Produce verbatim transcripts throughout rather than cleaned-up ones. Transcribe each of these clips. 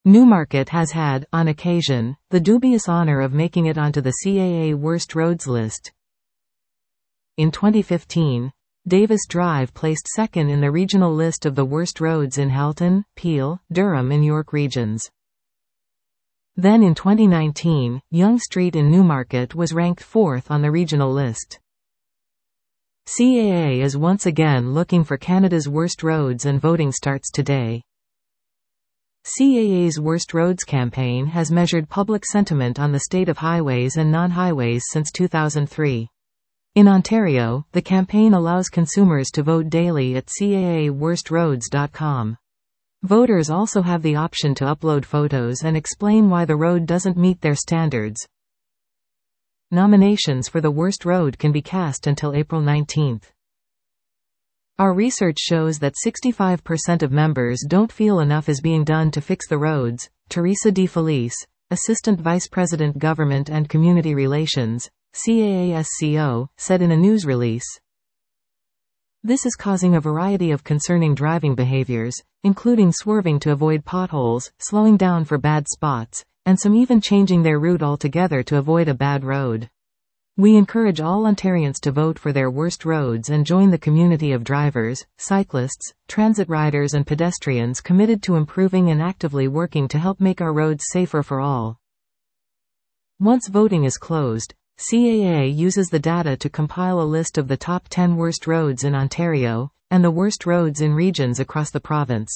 Newmarket has had, on occasion, the dubious honor of making it onto the C A A Worst Roads list. In twenty fifteen, Davis Drive placed second in the regional list of the worst roads in Halton, Peel, Durham and York regions. Then in twenty nineteen, Yonge Street in Newmarket was ranked fourth on the regional list. C A A is once again looking for Canada's worst roads and voting starts today. C A A's Worst Roads campaign has measured public sentiment on the state of highways and non-highways since two thousand three. In Ontario, the campaign allows consumers to vote daily at C A A worst roads dot com. Voters also have the option to upload photos and explain why the road doesn't meet their standards. Nominations for the worst road can be cast until April nineteenth. Our research shows that sixty-five percent of members don't feel enough is being done to fix the roads, Teresa De Felice, Assistant Vice President Government and Community Relations, C A A S C O, said in a news release. This is causing a variety of concerning driving behaviors, including swerving to avoid potholes, slowing down for bad spots, and some even changing their route altogether to avoid a bad road. We encourage all Ontarians to vote for their worst roads and join the community of drivers, cyclists, transit riders and pedestrians committed to improving and actively working to help make our roads safer for all. Once voting is closed, C A A uses the data to compile a list of the top ten worst roads in Ontario, and the worst roads in regions across the province.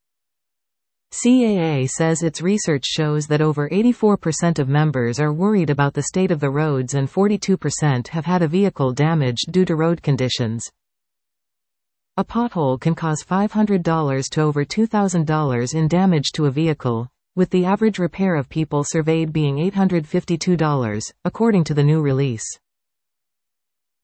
C A A says its research shows that over eighty-four percent of members are worried about the state of the roads and forty-two percent have had a vehicle damaged due to road conditions. A pothole can cause five hundred dollars to over two thousand dollars in damage to a vehicle, with the average repair of people surveyed being eight hundred fifty-two dollars, according to the new release.